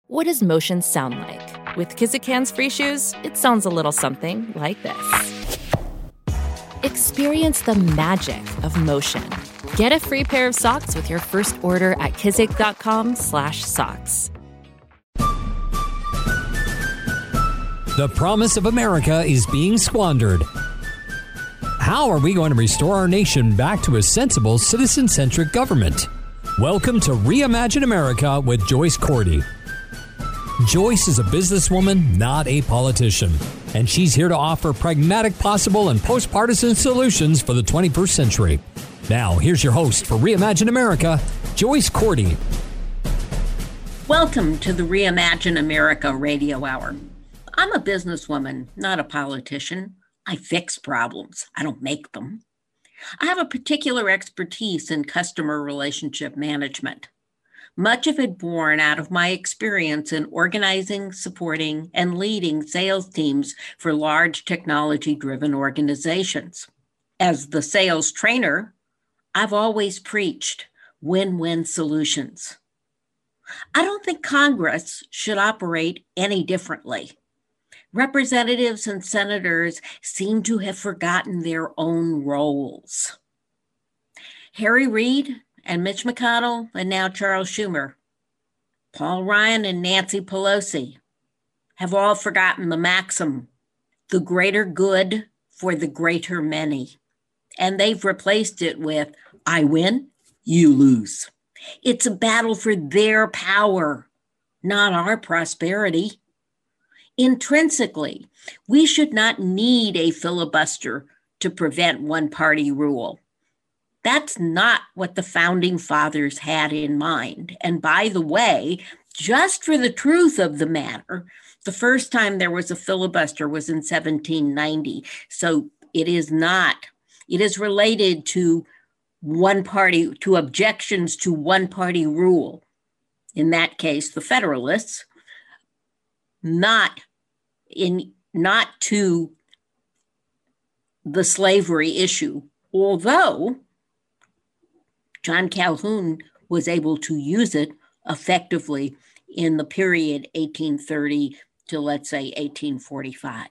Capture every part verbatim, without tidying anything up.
What does motion sound like? With Kizikans free shoes, it sounds a little something like this. Experience the magic of motion. Get a free pair of socks with your first order at kizik.com slash socks. The promise of America is being squandered. How are we going to restore our nation back to a sensible, citizen-centric government? Welcome to Reimagine America with Joyce Cordy. Joyce is a businesswoman, not a politician, and she's here to offer pragmatic, possible, and post-partisan solutions for the twenty-first century. Now, here's your host for Reimagine America, Joyce Cordy. Welcome to the Reimagine America Radio Hour. I'm a businesswoman, not a politician. I fix problems. I don't make them. I have a particular expertise in customer relationship management. Much of it born out of my experience in organizing, supporting, and leading sales teams for large technology-driven organizations. As the sales trainer, I've always preached win-win solutions. I don't think Congress should operate any differently. Representatives and senators seem to have forgotten their own roles. Harry Reid and Mitch McConnell, and now Charles Schumer, Paul Ryan and Nancy Pelosi have all forgotten the maxim, the greater good for the greater many. And they've replaced it with, I win, you lose. It's a battle for their power, not our prosperity. Intrinsically, we should not need a filibuster to prevent one-party rule. That's not what the founding fathers had in mind. And by the way, just for the truth of the matter, the first time there was a filibuster was in seventeen ninety. So it is not, it is related to one party, to objections to one party rule. In that case, the Federalists, not in, not to the slavery issue, although John Calhoun was able to use it effectively in the period eighteen thirty to, let's say, eighteen forty-five.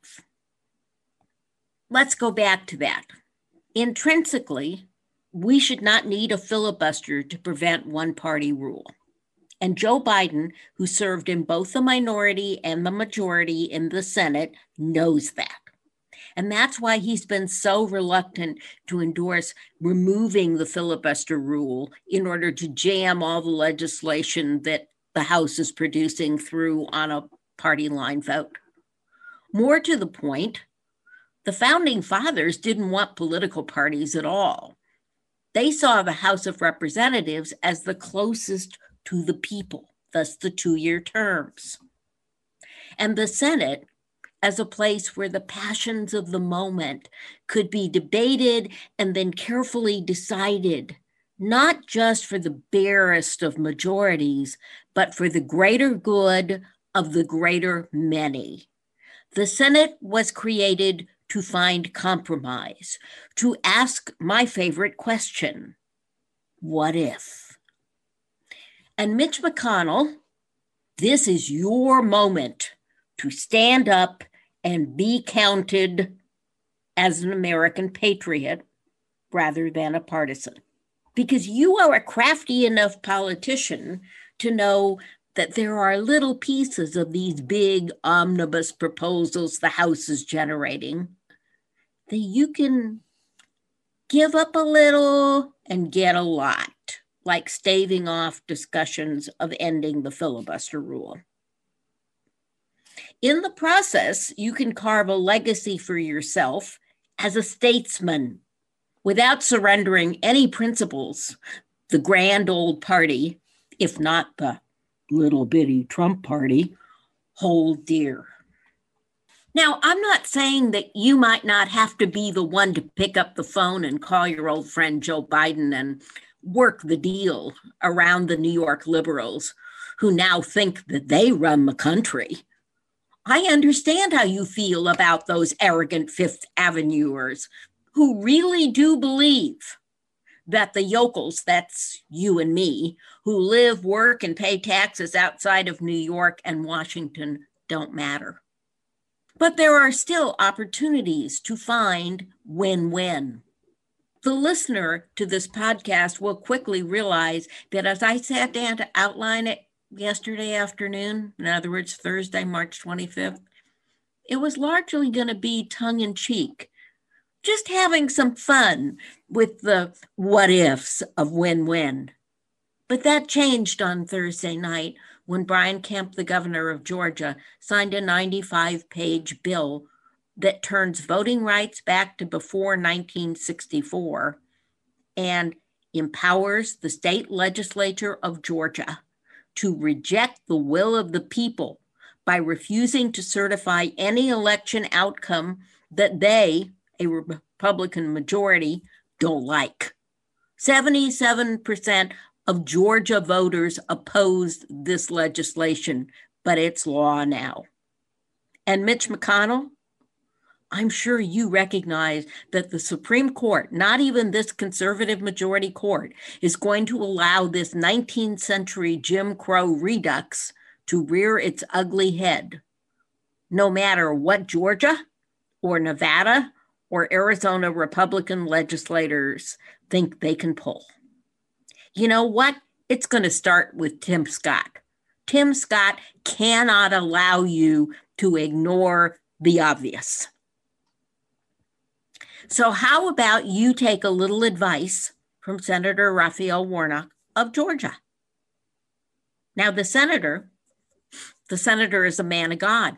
Let's go back to that. Intrinsically, we should not need a filibuster to prevent one-party rule. And Joe Biden, who served in both the minority and the majority in the Senate, knows that. And that's why he's been so reluctant to endorse removing the filibuster rule in order to jam all the legislation that the House is producing through on a party line vote. More to the point, the founding fathers didn't want political parties at all. They saw the House of Representatives as the closest to the people, thus the two-year terms, and the Senate as a place where the passions of the moment could be debated and then carefully decided, not just for the barest of majorities, but for the greater good of the greater many. The Senate was created to find compromise, to ask my favorite question, what if? And Mitch McConnell, this is your moment to stand up and be counted as an American patriot rather than a partisan. Because you are a crafty enough politician to know that there are little pieces of these big omnibus proposals the House is generating that you can give up a little and get a lot, like staving off discussions of ending the filibuster rule. In the process, you can carve a legacy for yourself as a statesman without surrendering any principles the grand old party, if not the little bitty Trump party, hold dear. Now, I'm not saying that you might not have to be the one to pick up the phone and call your old friend Joe Biden and work the deal around the New York liberals who now think that they run the country. I understand how you feel about those arrogant Fifth Avenuers who really do believe that the yokels, that's you and me, who live, work, and pay taxes outside of New York and Washington don't matter. But there are still opportunities to find win-win. The listener to this podcast will quickly realize that as I sat down to outline it yesterday afternoon, in other words, Thursday, March twenty-fifth, it was largely going to be tongue-in-cheek, just having some fun with the what-ifs of win-win. But that changed on Thursday night when Brian Kemp, the governor of Georgia, signed a ninety-five page bill that turns voting rights back to before nineteen sixty-four and empowers the state legislature of Georgia to reject the will of the people by refusing to certify any election outcome that they, a Republican majority, don't like. seventy-seven percent of Georgia voters opposed this legislation, but it's law now. And Mitch McConnell, I'm sure you recognize that the Supreme Court, not even this conservative majority court, is going to allow this nineteenth century Jim Crow redux to rear its ugly head, no matter what Georgia or Nevada or Arizona Republican legislators think they can pull. You know what? It's going to start with Tim Scott. Tim Scott cannot allow you to ignore the obvious. So how about you take a little advice from Senator Raphael Warnock of Georgia? Now, the senator, the senator is a man of God.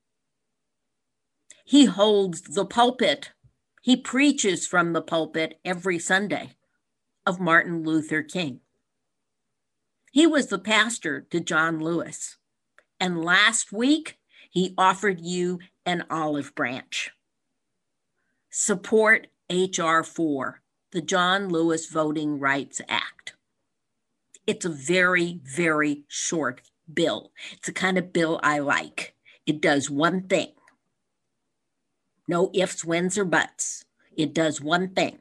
He holds the pulpit. He preaches from the pulpit every Sunday of Martin Luther King. He was the pastor to John Lewis. And last week, he offered you an olive branch. Support H R four, the John Lewis Voting Rights Act. It's a very, very short bill. It's the kind of bill I like. It does one thing. No ifs, whens, or buts. It does one thing.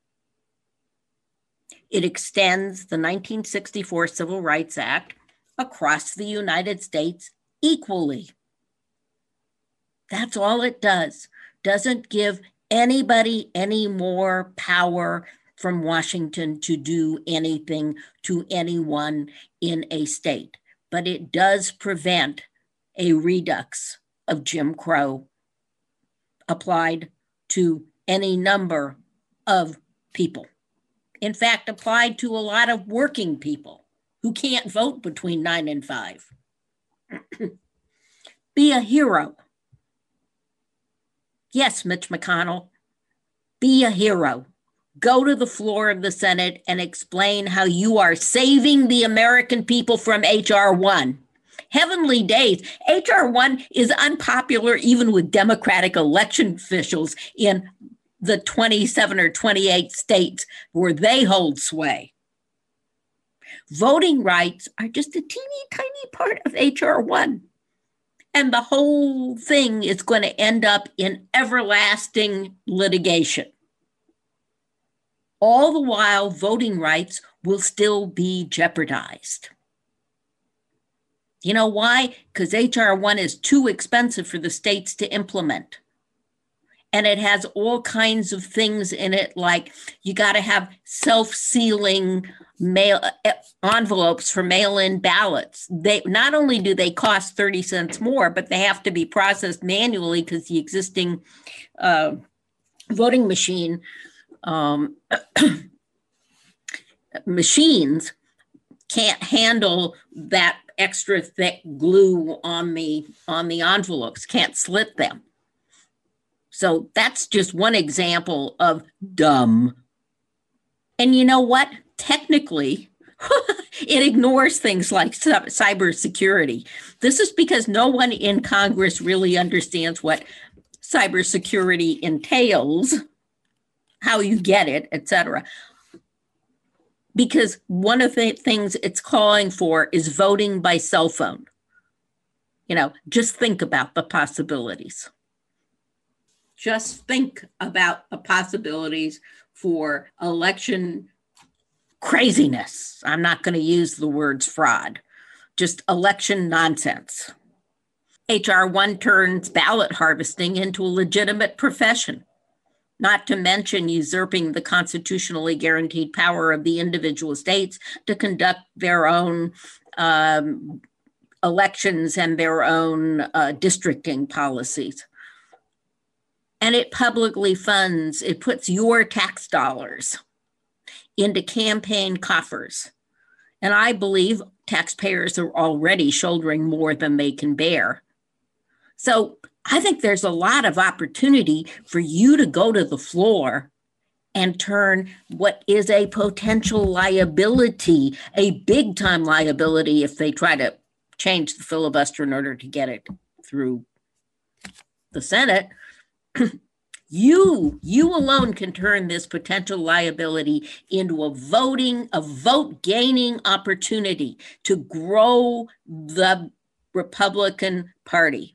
It extends the nineteen sixty-four Civil Rights Act across the United States equally. That's all it does. Doesn't give anybody any more power from Washington to do anything to anyone in a state. But it does prevent a redux of Jim Crow applied to any number of people. In fact, applied to a lot of working people who can't vote between nine and five. Be a hero. Yes, Mitch McConnell, be a hero. Go to the floor of the Senate and explain how you are saving the American people from H R one. Heavenly days. H R one is unpopular even with Democratic election officials in the twenty-seven or twenty-eight states where they hold sway. Voting rights are just a teeny tiny part of H R one. And the whole thing is going to end up in everlasting litigation. All the while, voting rights will still be jeopardized. You know why? Because H R one is too expensive for the states to implement. And it has all kinds of things in it, like you got to have self-sealing mail envelopes for mail-in ballots. They not only do they cost thirty cents more, but they have to be processed manually because the existing uh, voting machine um, machines can't handle that extra thick glue on the on the envelopes, can't slit them. So that's just one example of dumb. And you know what? Technically, it ignores things like cybersecurity. This is because no one in Congress really understands what cybersecurity entails, how you get it, et cetera. Because one of the things it's calling for is voting by cell phone. You know, just think about the possibilities. Just think about the possibilities for election craziness. I'm not going to use the words fraud, just election nonsense. H R one turns ballot harvesting into a legitimate profession, not to mention usurping the constitutionally guaranteed power of the individual states to conduct their own um, elections and their own uh, districting policies. And it publicly funds, it puts your tax dollars into campaign coffers. And I believe taxpayers are already shouldering more than they can bear. So I think there's a lot of opportunity for you to go to the floor and turn what is a potential liability, a big time liability if they try to change the filibuster in order to get it through the Senate. You, you alone can turn this potential liability into a voting, a vote gaining opportunity to grow the Republican Party.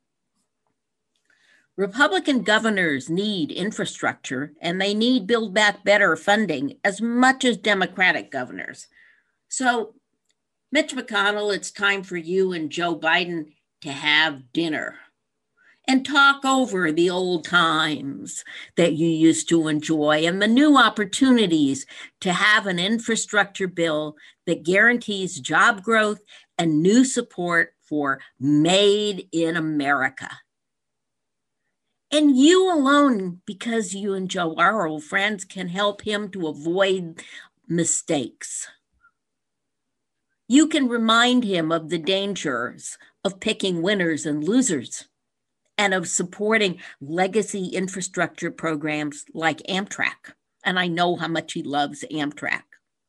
Republican governors need infrastructure and they need Build Back Better funding as much as Democratic governors. So, Mitch McConnell, it's time for you and Joe Biden to have dinner and talk over the old times that you used to enjoy and the new opportunities to have an infrastructure bill that guarantees job growth and new support for Made in America. And you alone, because you and Joe are old friends, can help him to avoid mistakes. You can remind him of the dangers of picking winners and losers and of supporting legacy infrastructure programs like Amtrak. And I know how much he loves Amtrak.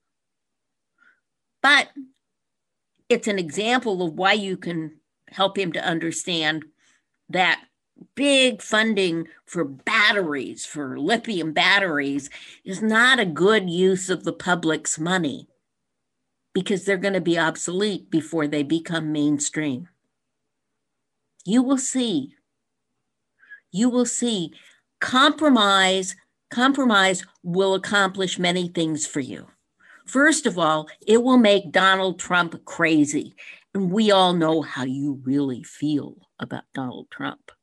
But it's an example of why you can help him to understand that big funding for batteries, for lithium batteries, is not a good use of the public's money because they're going to be obsolete before they become mainstream. You will see. You will see. Compromise, compromise will accomplish many things for you. First of all, it will make Donald Trump crazy. And we all know how you really feel about Donald Trump.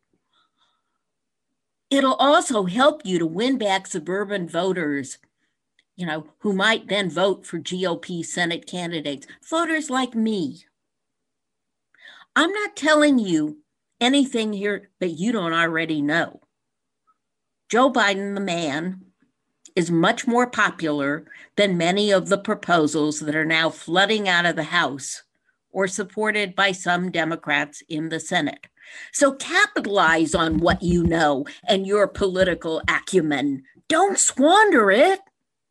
It'll also help you to win back suburban voters, you know, who might then vote for G O P Senate candidates, voters like me. I'm not telling you anything here that you don't already know. Joe Biden, the man, is much more popular than many of the proposals that are now flooding out of the House or supported by some Democrats in the Senate. So capitalize on what you know and your political acumen. Don't squander it.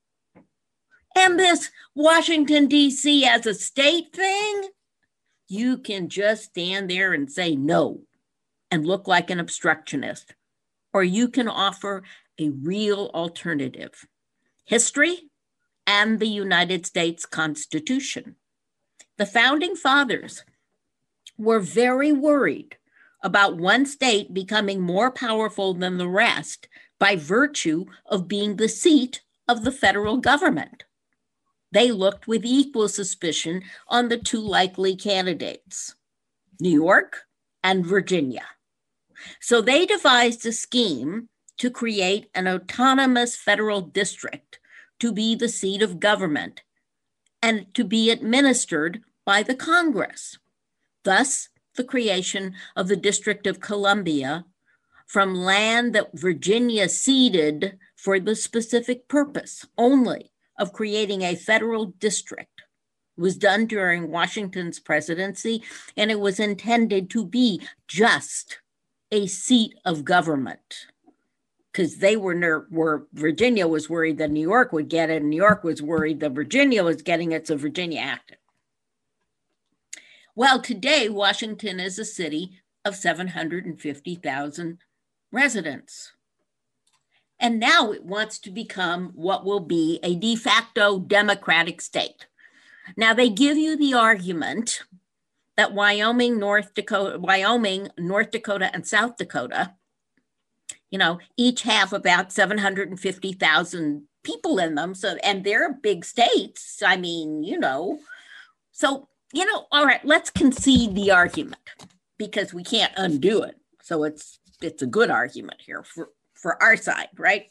And this Washington, D C as a state thing, you can just stand there and say no and look like an obstructionist. Or you can offer a real alternative. History and the United States Constitution. The founding fathers were very worried about one state becoming more powerful than the rest by virtue of being the seat of the federal government. They looked with equal suspicion on the two likely candidates, New York and Virginia. So they devised a scheme to create an autonomous federal district to be the seat of government and to be administered by the Congress. Thus, the creation of the District of Columbia from land that Virginia ceded for the specific purpose only of creating a federal district. It was done during Washington's presidency, and it was intended to be just a seat of government. Because they were, ner- were, Virginia was worried that New York would get it, and New York was worried that Virginia was getting it, so Virginia acted. Well, today, Washington is a city of seven hundred fifty thousand residents. And now it wants to become what will be a de facto democratic state. Now, they give you the argument that Wyoming, North Dakota, Wyoming, North Dakota, and South Dakota, you know, each have about seven hundred fifty thousand people in them. So, and they're big states. I mean, you know, so, you know, all right, let's concede the argument because we can't undo it. So it's, it's a good argument here for, for our side, right?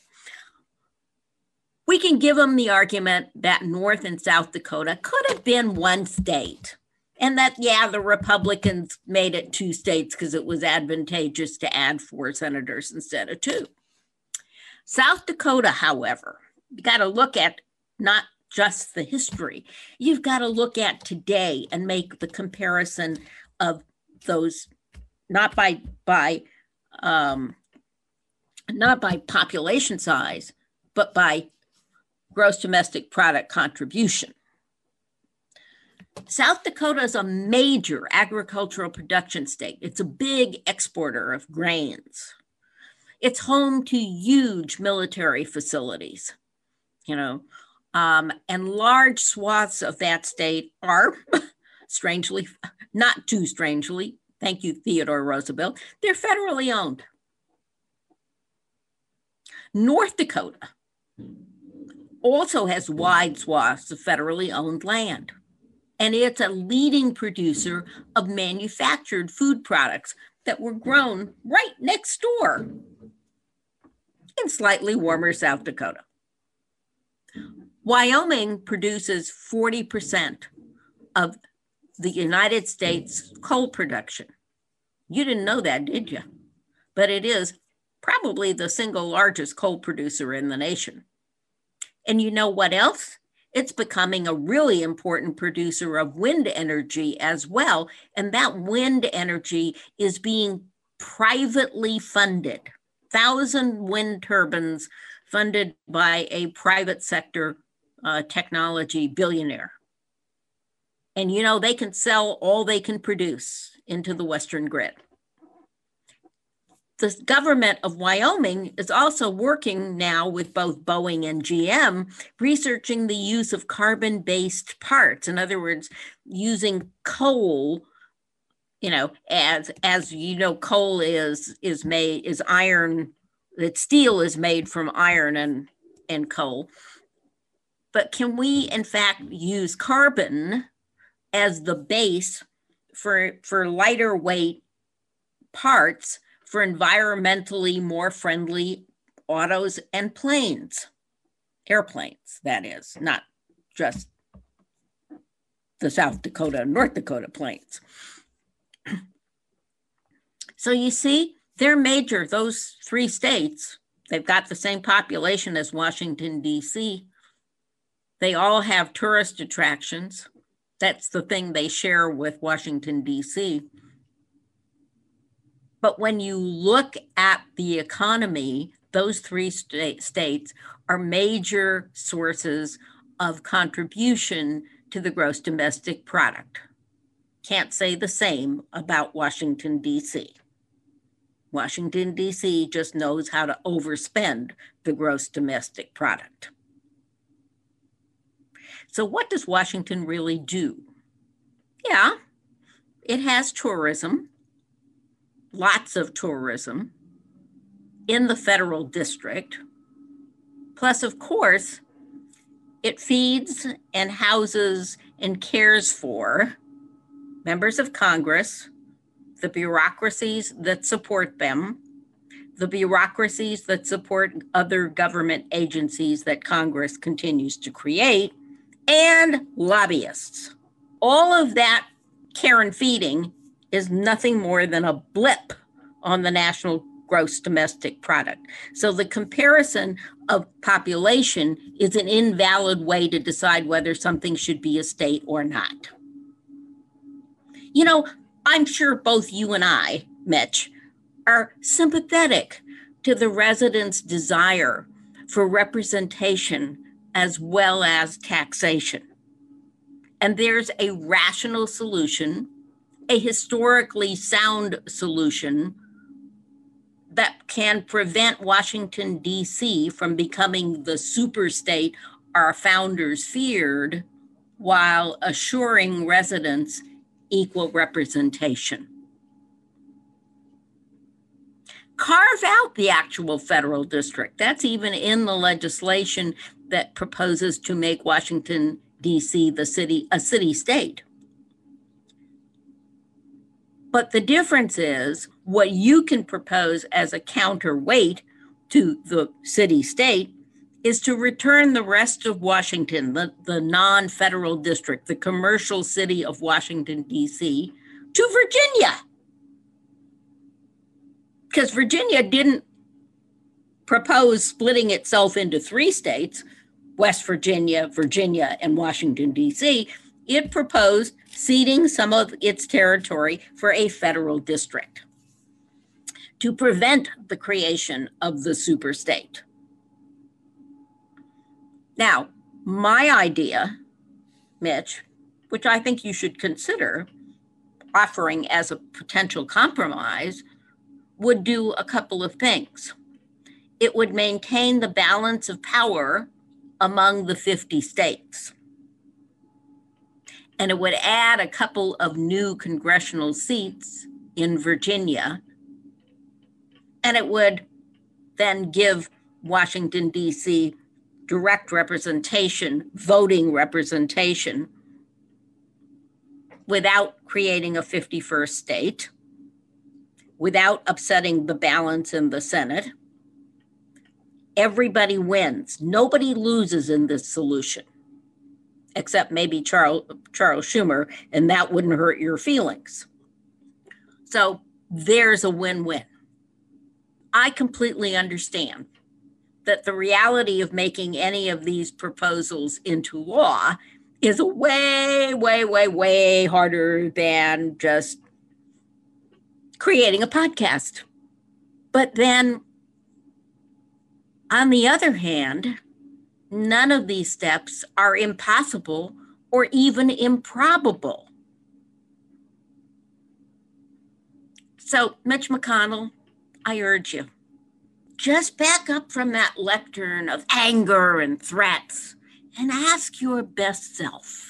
We can give them the argument that North and South Dakota could have been one state. And that, yeah, the Republicans made it two states because it was advantageous to add four senators instead of two. South Dakota, however, you got to look at not just the history. You've got to look at today and make the comparison of those, not by, by, um, not by population size, but by gross domestic product contribution. South Dakota is a major agricultural production state. It's a big exporter of grains. It's home to huge military facilities, you know, um, and large swaths of that state are, strangely, not too strangely, thank you, Theodore Roosevelt, they're federally owned. North Dakota also has wide swaths of federally owned land. And it's a leading producer of manufactured food products that were grown right next door in slightly warmer South Dakota. Wyoming produces forty percent of the United States coal production. You didn't know that, did you? But it is probably the single largest coal producer in the nation. And you know what else? It's becoming a really important producer of wind energy as well. And that wind energy is being privately funded. Thousand wind turbines funded by a private sector uh, technology billionaire. And you know, they can sell all they can produce into the Western grid. The government of Wyoming is also working now with both Boeing and G M, researching the use of carbon-based parts. In other words, using coal, you know, as, as you know, coal is, is made, is iron, that steel is made from iron and, and coal. But can we, in fact, use carbon as the base for, for lighter weight parts for environmentally more friendly autos and planes, airplanes, that is, not just the South Dakota and North Dakota planes. So you see, they're major, those three states, they've got the same population as Washington, D C. They all have tourist attractions. That's the thing they share with Washington, D C. But when you look at the economy, those three sta- states are major sources of contribution to the gross domestic product. Can't say the same about Washington, D C. Washington, D C just knows how to overspend the gross domestic product. So what does Washington really do? Yeah, it has tourism. Lots of tourism in the federal district. Plus, of course, it feeds and houses and cares for members of Congress, the bureaucracies that support them, the bureaucracies that support other government agencies that Congress continues to create, and lobbyists. All of that care and feeding is nothing more than a blip on the national gross domestic product. So the comparison of population is an invalid way to decide whether something should be a state or not. You know, I'm sure both you and I, Mitch, are sympathetic to the residents' desire for representation as well as taxation. And there's a rational solution, a historically sound solution that can prevent Washington, D C from becoming the superstate our founders feared while assuring residents equal representation. Carve out the actual federal district. That's even in the legislation that proposes to make Washington, D C the city, a city-state. But the difference is what you can propose as a counterweight to the city-state is to return the rest of Washington, the, the non-federal district, the commercial city of Washington, D C, to Virginia. Because Virginia didn't propose splitting itself into three states, West Virginia, Virginia, and Washington, D C. It proposed ceding some of its territory for a federal district to prevent the creation of the superstate. Now, my idea, Mitch, which I think you should consider offering as a potential compromise, would do a couple of things. It would maintain the balance of power among the fifty states. And it would add a couple of new congressional seats in Virginia. And it would then give Washington, D C direct representation, voting representation, without creating a fifty-first state, without upsetting the balance in the Senate. Everybody wins. Nobody loses in this solution, except maybe Charles, Charles Schumer, and that wouldn't hurt your feelings. So there's a win-win. I completely understand that the reality of making any of these proposals into law is way, way, way, way harder than just creating a podcast. But then, on the other hand, none of these steps are impossible or even improbable. So, Mitch McConnell, I urge you, just back up from that lectern of anger and threats and ask your best self,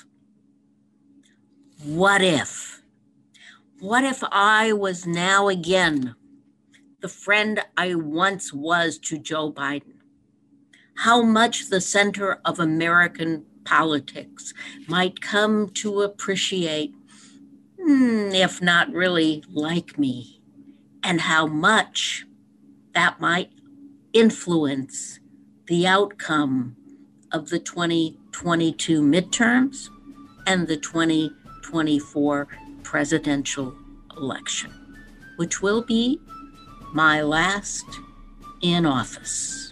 what if? What if I was now again the friend I once was to Joe Biden? How much the center of American politics might come to appreciate, hmm, if not really like me, and how much that might influence the outcome of the twenty twenty-two midterms and the twenty twenty-four presidential election, which will be my last in office.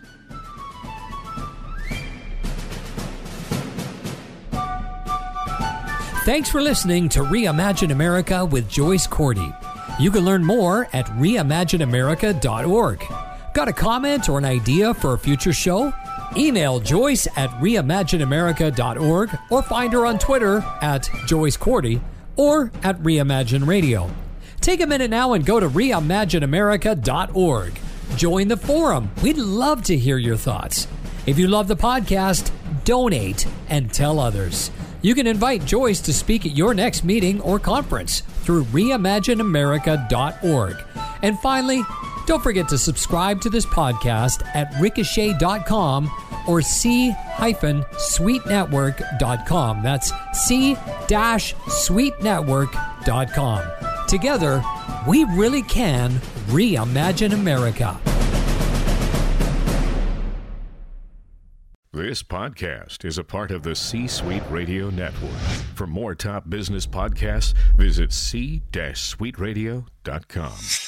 Thanks for listening to Reimagine America with Joyce Cordy. You can learn more at reimagine america dot org. Got a comment or an idea for a future show? Email Joyce at reimagine america dot org or find her on Twitter at Joyce Cordy or at Reimagine Radio. Take a minute now and go to reimagine america dot org. Join the forum. We'd love to hear your thoughts. If you love the podcast, donate and tell others. You can invite Joyce to speak at your next meeting or conference through reimagine america dot org. And finally, don't forget to subscribe to this podcast at ricochet dot com or c suite network dot com. That's c suite network dot com. Together, we really can reimagine America. This podcast is a part of the C-Suite Radio Network. For more top business podcasts, visit c suite radio dot com.